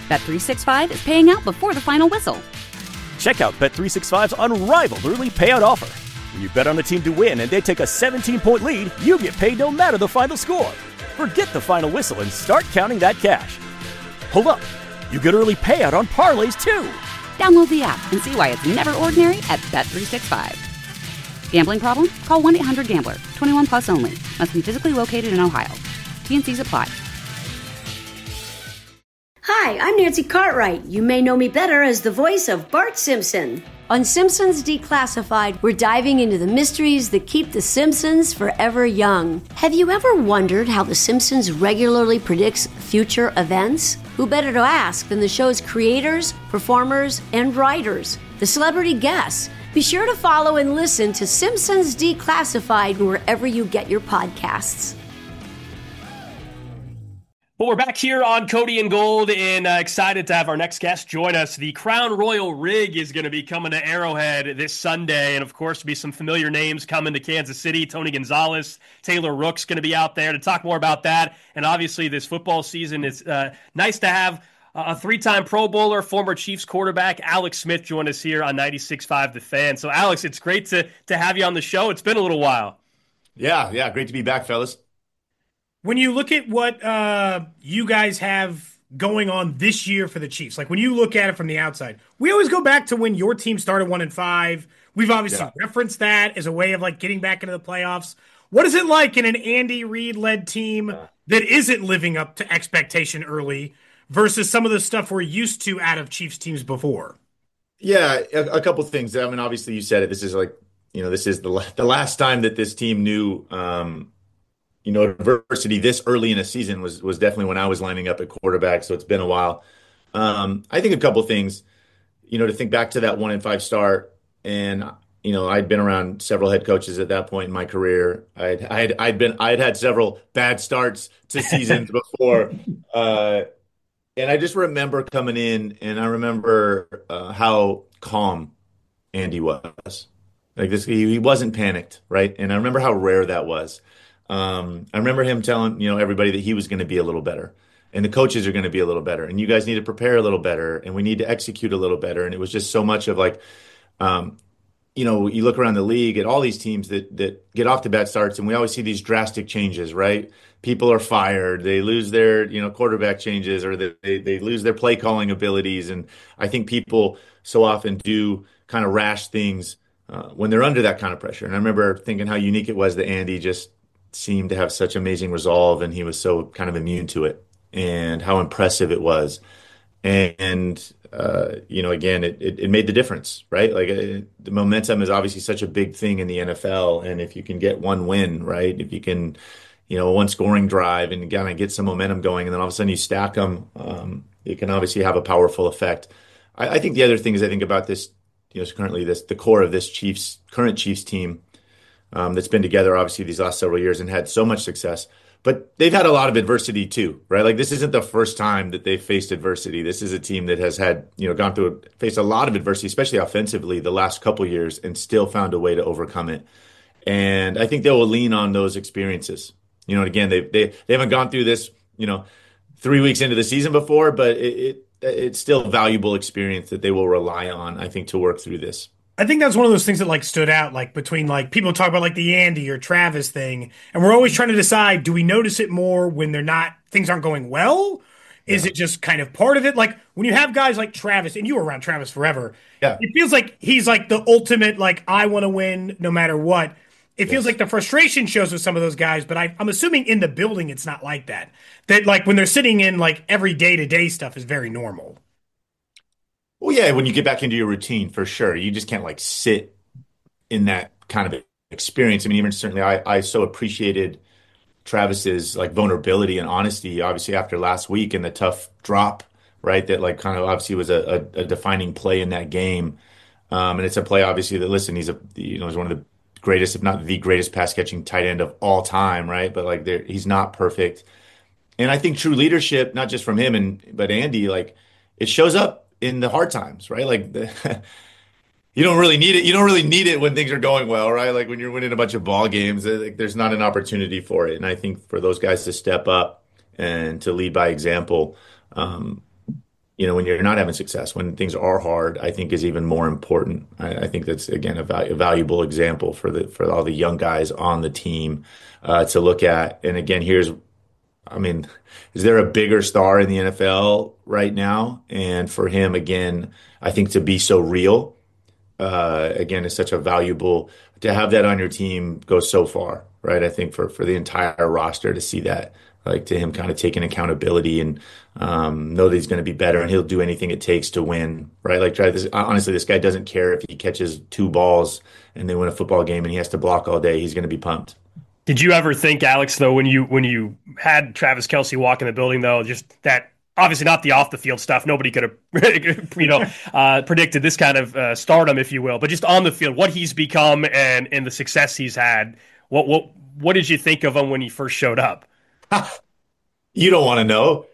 Bet365 is paying out before the final whistle. Check out Bet365's unrivaled early payout offer. When you bet on a team to win and they take a 17-point lead, you get paid no matter the final score. Forget the final whistle and start counting that cash. Hold up. You get early payout on parlays, too. Download the app and see why it's never ordinary at Bet365. Gambling problem? Call 1-800-GAMBLER. 21 plus only. Must be physically located in Ohio. T&Cs apply. Hi, I'm Nancy Cartwright. You may know me better as the voice of Bart Simpson. On Simpsons Declassified, we're diving into the mysteries that keep the Simpsons forever young. Have you ever wondered how The Simpsons regularly predicts future events? Who better to ask than the show's creators, performers, and writers, the celebrity guests? Be sure to follow and listen to Simpsons Declassified wherever you get your podcasts. Well, we're back here on Cody and Gold and excited to have our next guest join us. The Crown Royal Rig is going to be coming to Arrowhead this Sunday. And, of course, be some familiar names coming to Kansas City. Tony Gonzalez, Taylor Rook's going to be out there to talk more about that. And, obviously, this football season, it's nice to have a three-time Pro Bowler, former Chiefs quarterback, Alex Smith, join us here on 96.5 The Fan. So, Alex, it's great to have you on the show. It's been a little while. Yeah, great to be back, fellas. When you look at what you guys have going on this year for the Chiefs, like when you look at it from the outside, we always go back to when your team started 1-5. We've obviously referenced that as a way of like getting back into the playoffs. What is it like in an Andy Reid-led team that isn't living up to expectation early versus some of the stuff we're used to out of Chiefs teams before? Yeah, a couple things. I mean, obviously you said it. This is like, this is the last time that this team knew adversity this early in a season was definitely when I was lining up at quarterback. So it's been a while. I think a couple things, to think back to that 1-5 start, and I'd been around several head coaches at that point in my career. I'd had several bad starts to seasons before, and I just remember coming in, and I remember how calm Andy was. Like this, he wasn't panicked, right? And I remember how rare that was. I remember him telling, everybody that he was going to be a little better and the coaches are going to be a little better and you guys need to prepare a little better and we need to execute a little better. And it was just so much of like, you look around the league at all these teams that get off to bad starts and we always see these drastic changes, right? People are fired. They lose their, quarterback changes or they lose their play calling abilities. And I think people so often do kind of rash things when they're under that kind of pressure. And I remember thinking how unique it was that Andy just seemed to have such amazing resolve and he was so kind of immune to it and how impressive it was. And again, it made the difference, right? Like the momentum is obviously such a big thing in the NFL. And if you can get one win, right? If you can, one scoring drive and kind of get some momentum going and then all of a sudden you stack them, it can obviously have a powerful effect. I think the other thing is I think about this, currently the core of this current Chiefs team, that's been together obviously these last several years and had so much success, but they've had a lot of adversity too, right? Like this isn't the first time that they've faced adversity. This is a team that has had, faced a lot of adversity, especially offensively the last couple of years and still found a way to overcome it. And I think they will lean on those experiences. Again, they haven't gone through this, 3 weeks into the season before, but it's still valuable experience that they will rely on, I think, to work through this. I think that's one of those things that stood out between people talk about the Andy or Travis thing, and we're always trying to decide, do we notice it more when things aren't going well? Is it just kind of part of it? Like when you have guys like Travis, and you were around Travis forever, it feels like he's the ultimate I want to win no matter what. It feels like the frustration shows with some of those guys, but I'm assuming in the building it's not like that. That when they're sitting in every day-to-day stuff is very normal. Well, yeah, when you get back into your routine, for sure. You just can't sit in that kind of experience. I mean, even certainly I so appreciated Travis's vulnerability and honesty, obviously after last week and the tough drop, right? That kind of obviously was a defining play in that game. And it's a play obviously that, listen, he's he's one of the greatest, if not the greatest pass catching tight end of all time, right? But he's not perfect. And I think true leadership, not just from him but Andy, it shows up in the hard times, right? You don't really need it. You don't really need it when things are going well, right? When you're winning a bunch of ball games, there's not an opportunity for it. And I think for those guys to step up and to lead by example, when you're not having success, when things are hard, I think is even more important. I think that's again a valuable example for all the young guys on the team to look at. And again, I mean, is there a bigger star in the NFL right now? And for him, again, I think to be so real, again, is such a valuable to have that on your team goes so far, right? I think for the entire roster to see that, like to him kind of taking accountability and know that he's going to be better and he'll do anything it takes to win, right? Like honestly, this guy doesn't care if he catches 2 balls and they win a football game and he has to block all day. He's going to be pumped. Did you ever think, Alex, though, when you had Travis Kelce walk in the building, though, just that obviously not the off the field stuff, nobody could have predicted this kind of stardom, if you will, but just on the field, what he's become and the success he's had. What did you think of him when he first showed up? You don't want to know.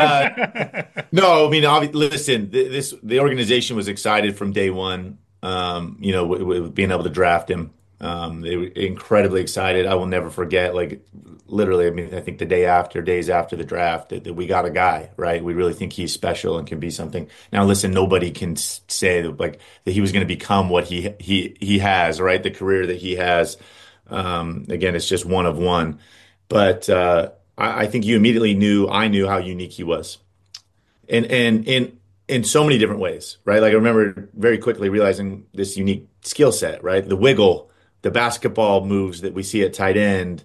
No, I mean, listen, the organization was excited from day one. With being able to draft him. They were incredibly excited. I will never forget, like literally, I mean, I think days after the draft that we got a guy, right? We really think he's special and can be something. Now, listen, nobody can say that he was going to become what he has, right? The career that he has. Again, it's just one of one. But I think I knew how unique he was. And in so many different ways, right? Like I remember very quickly realizing this unique skill set, right? The wiggle, the basketball moves that we see at tight end.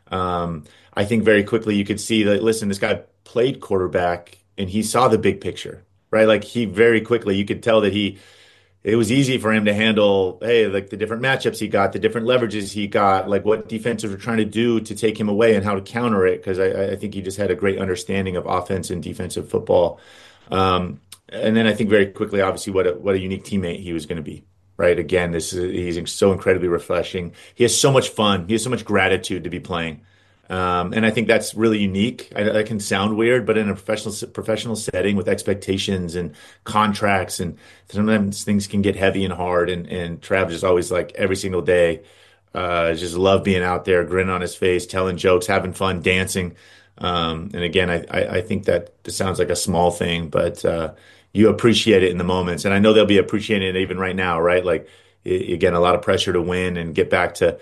I think very quickly you could see that, listen, this guy played quarterback and he saw the big picture, right? Like very quickly, you could tell that it was easy for him to handle, hey, like the different matchups he got, the different leverages he got, like what defenses were trying to do to take him away and how to counter it. Cause I think he just had a great understanding of offense and defensive football. And then I think very quickly, obviously, what a unique teammate he was going to be. Right. Again, he's so incredibly refreshing. He has so much fun. He has so much gratitude to be playing. And I think that's really unique. That can sound weird, but in a professional setting with expectations and contracts, and sometimes things can get heavy and hard. And Trav just always, like every single day, just love being out there, grin on his face, telling jokes, having fun, dancing. And again, I think that this sounds like a small thing, but you appreciate it in the moments. And I know they'll be appreciating it even right now, right? Like, again, a lot of pressure to win and get back to,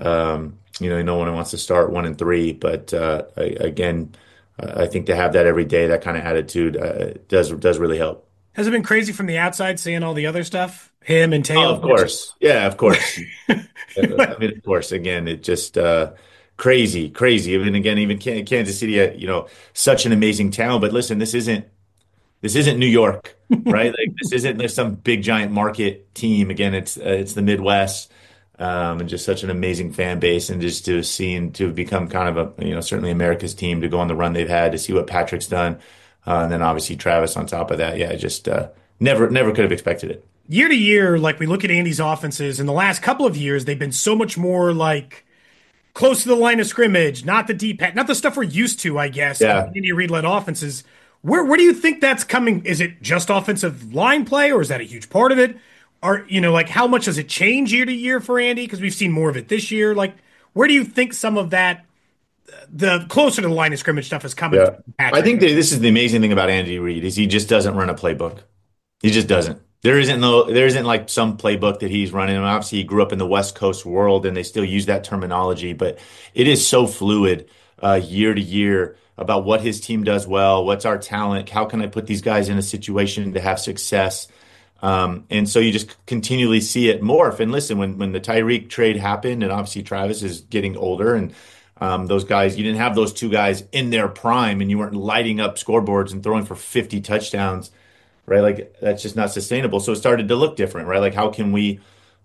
no one wants to start 1-3. But again, I think to have that every day, that kind of attitude does really help. Has it been crazy from the outside seeing all the other stuff? Him and Taylor? Oh, of course. Yeah, of course. I mean, of course, again, it just crazy. I mean, again, even Kansas City, such an amazing town. But listen, this isn't New York, right? Like this isn't there's some big giant market team. Again, it's the Midwest, and just such an amazing fan base, and just to become kind of certainly America's team, to go on the run they've had, to see what Patrick's done, and then obviously Travis on top of that. Yeah, just never could have expected it. Year to year, like we look at Andy's offenses in the last couple of years, they've been so much more like close to the line of scrimmage, not the deep pass, not the stuff we're used to, I guess. Yeah. Andy Reid-led offenses. Where do you think that's coming? Is it just offensive line play, or is that a huge part of it? Or, how much does it change year to year for Andy? Because we've seen more of it this year. Like, where do you think some of that, the closer to the line of scrimmage stuff is coming from? I think that this is the amazing thing about Andy Reid is he just doesn't run a playbook. He just doesn't. There isn't like some playbook that he's running. And obviously, he grew up in the West Coast world, and they still use that terminology. But it is so fluid year to year about what his team does well, what's our talent, how can I put these guys in a situation to have success. And so you just continually see it morph. And listen, when the Tyreek trade happened, and obviously Travis is getting older, and those guys, you didn't have those two guys in their prime, and you weren't lighting up scoreboards and throwing for 50 touchdowns, right? Like that's just not sustainable. So it started to look different, right? Like how can we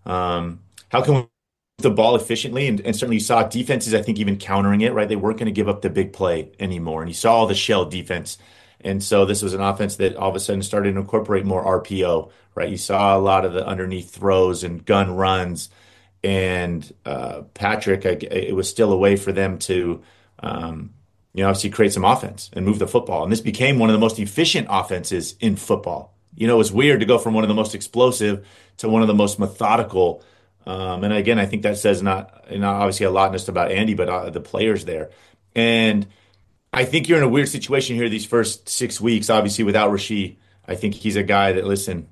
the ball efficiently, and certainly you saw defenses, I think, even countering it, right? They weren't going to give up the big play anymore. And you saw all the shell defense. And so this was an offense that all of a sudden started to incorporate more RPO, right? You saw a lot of the underneath throws and gun runs. And Patrick, it was still a way for them to, obviously create some offense and move the football. And this became one of the most efficient offenses in football. It was weird to go from one of the most explosive to one of the most methodical. And again, I think that says not obviously a lot just about Andy, but the players there. And I think you're in a weird situation here these first 6 weeks, obviously without Rashee. I think he's a guy that, listen,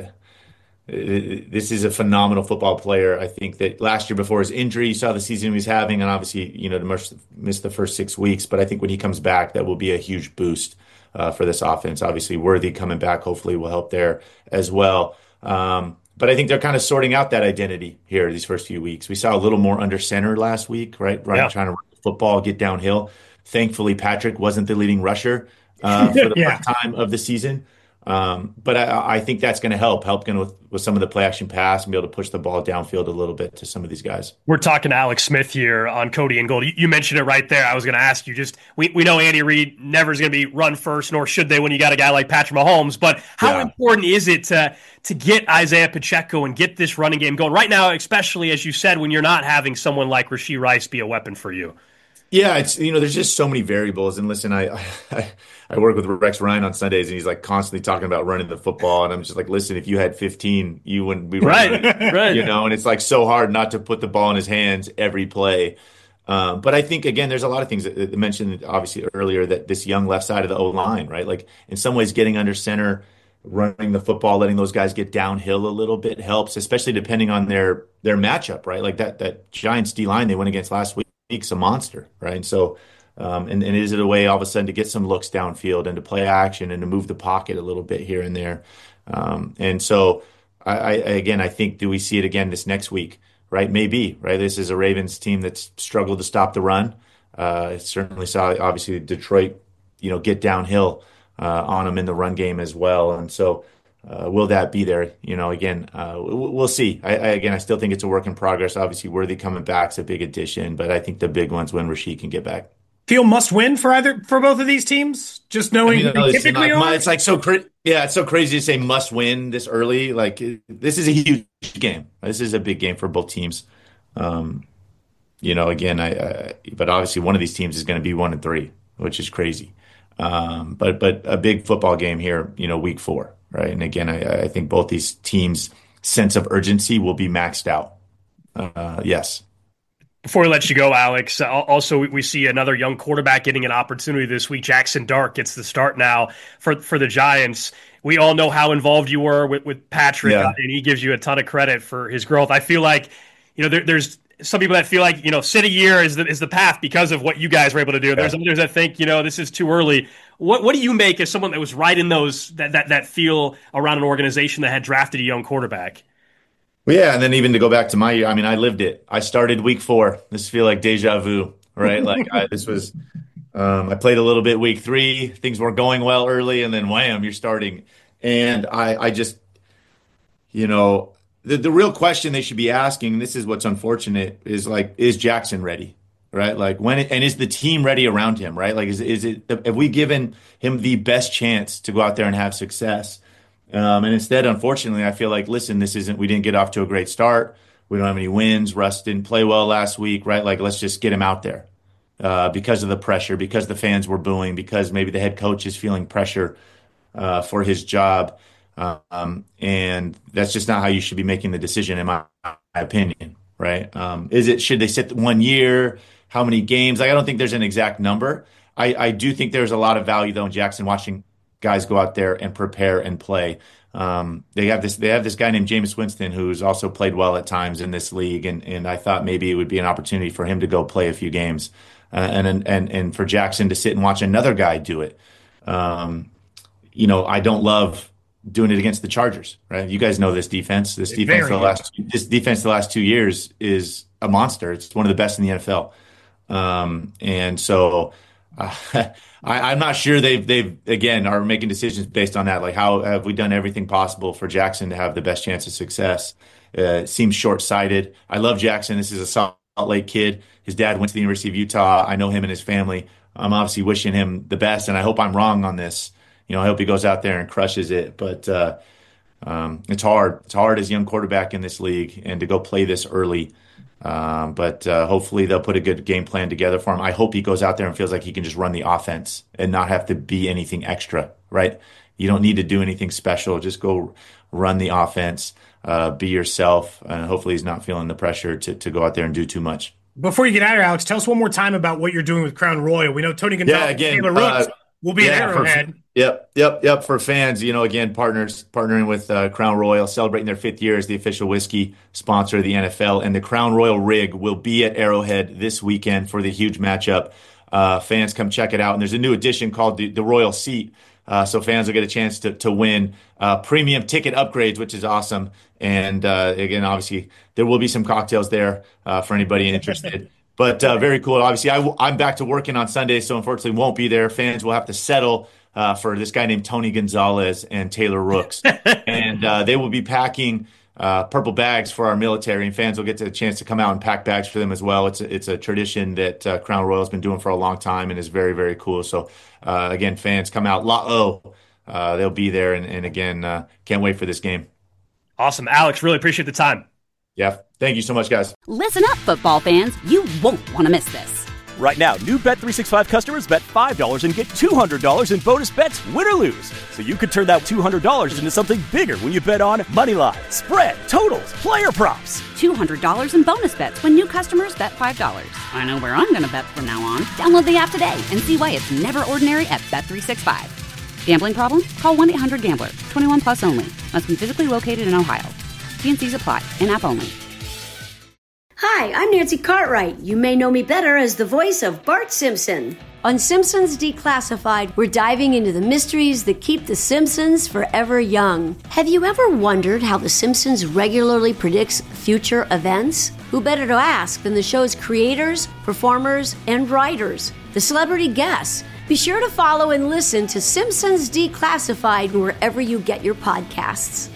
this is a phenomenal football player. I think that last year before his injury, you saw the season he was having, and obviously, to miss the first 6 weeks. But I think when he comes back, that will be a huge boost for this offense. Obviously, Worthy coming back hopefully will help there as well. But I think they're kind of sorting out that identity here these first few weeks. We saw a little more under center last week, right? Trying to run the football, get downhill. Thankfully, Patrick wasn't the leading rusher for the first time of the season. But I think that's going to help with some of the play action pass and be able to push the ball downfield a little bit to some of these guys. We're talking to Alex Smith here on Cody and Gold. You mentioned it right there. I was going to ask you, we know Andy Reid never is going to be run first, nor should they when you got a guy like Patrick Mahomes. But how important is it to get Isaiah Pacheco and get this running game going right now, especially as you said, when you're not having someone like Rashee Rice be a weapon for you? Yeah, it's there's just so many variables. And listen, I work with Rex Ryan on Sundays, and he's like constantly talking about running the football, and I'm just like, listen, if you had 15, you wouldn't be running, right? And it's like so hard not to put the ball in his hands every play. But I think again, there's a lot of things that mentioned obviously earlier that this young left side of the O line, right? Like in some ways, getting under center, running the football, letting those guys get downhill a little bit helps, especially depending on their matchup, right? Like that Giants D line they went against last week's a monster, right? And so, and is it a way all of a sudden to get some looks downfield and to play action and to move the pocket a little bit here and there? And so, I think, do we see it again this next week? Right? Maybe, right? This is a Ravens team that's struggled to stop the run. Certainly saw obviously Detroit, get downhill on them in the run game as well. And so, will that be there? Again, we'll see. I still think it's a work in progress. Obviously, Worthy coming back is a big addition, but I think the big one's when Rashee can get back. Feel must win for both of these teams. Just knowing who they typically are. It's like it's so crazy to say must win this early. Like this is a huge game. This is a big game for both teams. Again, but obviously one of these teams is going to be 1-3, which is crazy. But a big football game here. Week 4. Right. And again, I think both these teams' sense of urgency will be maxed out. Yes. Before we let you go, Alex, also we see another young quarterback getting an opportunity this week. Jackson Dart gets the start now for the Giants. We all know how involved you were with Patrick, and he gives you a ton of credit for his growth. I feel like, there's some people that feel like, sit a year is the path because of what you guys were able to do. There's others that think, this is too early. What do you make as someone that was right in that feel around an organization that had drafted a young quarterback? Well, yeah, and then even to go back to my year, I lived it. I started week 4. This feel like deja vu, right? Like I played a little bit week 3. Things weren't going well early, and then wham, you're starting. And I just, the real question they should be asking, and this is what's unfortunate, is like, is Jackson ready? Right? Like and is the team ready around him? Right? Like, have we given him the best chance to go out there and have success? And instead, unfortunately, I feel like, listen, we didn't get off to a great start. We don't have any wins. Russ didn't play well last week, right? Like, let's just get him out there because of the pressure, because the fans were booing, because maybe the head coach is feeling pressure for his job. And that's just not how you should be making the decision, in my opinion, right? Should they sit 1 year? How many games? Like, I don't think there's an exact number. I do think there's a lot of value, though, in Jackson watching guys go out there and prepare and play. They have this guy named Jameis Winston who's also played well at times in this league, and I thought maybe it would be an opportunity for him to go play a few games, and for Jackson to sit and watch another guy do it. I don't love doing it against the Chargers, right? You guys know this defense. This defense the last 2 years is a monster. It's one of the best in the NFL, and so. I'm not sure they've again are making decisions based on that. Like, how have we done everything possible for Jackson to have the best chance of success? It seems short-sighted. I love Jackson. This is a Salt Lake kid. His dad went to the University of Utah. I know him and his family. I'm obviously wishing him the best, and I hope I'm wrong on this. I hope he goes out there and crushes it. But it's hard. It's hard as a young quarterback in this league, and to go play this early. But hopefully they'll put a good game plan together for him. I hope he goes out there and feels like he can just run the offense and not have to be anything extra, right? You don't need to do anything special. Just go run the offense, be yourself, and hopefully he's not feeling the pressure to go out there and do too much. Before you get out of here, Alex, tell us one more time about what you're doing with Crown Royal. We know Tony Gonzalez and Taylor Rooks We'll be at Arrowhead. Yep. For fans, again, partnering with Crown Royal, celebrating their 5th year as the official whiskey sponsor of the NFL. And the Crown Royal Rig will be at Arrowhead this weekend for the huge matchup. Fans, come check it out. And there's a new edition called the Royal Seat. So fans will get a chance to win premium ticket upgrades, which is awesome. And again, obviously, there will be some cocktails there for anybody interested. But very cool. Obviously, I'm back to working on Sunday, so unfortunately won't be there. Fans will have to settle for this guy named Tony Gonzalez and Taylor Rooks. And they will be packing purple bags for our military, and fans will get a chance to come out and pack bags for them as well. It's a tradition that Crown Royal has been doing for a long time and is very, very cool. So, again, fans, come out. They'll be there, and again, can't wait for this game. Awesome. Alex, really appreciate the time. Yeah, thank you so much, guys. Listen up, football fans. You won't want to miss this. Right now, new Bet365 customers bet $5 and get $200 in bonus bets, win or lose. So you could turn that $200 into something bigger when you bet on moneyline, spread, totals, player props. $200 in bonus bets when new customers bet $5. I know where I'm going to bet from now on. Download the app today and see why it's never ordinary at Bet365. Gambling problem? Call 1-800-GAMBLER. 21 plus only. Must be physically located in Ohio. T&Cs apply. In-app only. Hi, I'm Nancy Cartwright. You may know me better as the voice of Bart Simpson. On Simpsons Declassified, we're diving into the mysteries that keep the Simpsons forever young. Have you ever wondered how The Simpsons regularly predicts future events? Who better to ask than the show's creators, performers, and writers, the celebrity guests? Be sure to follow and listen to Simpsons Declassified wherever you get your podcasts.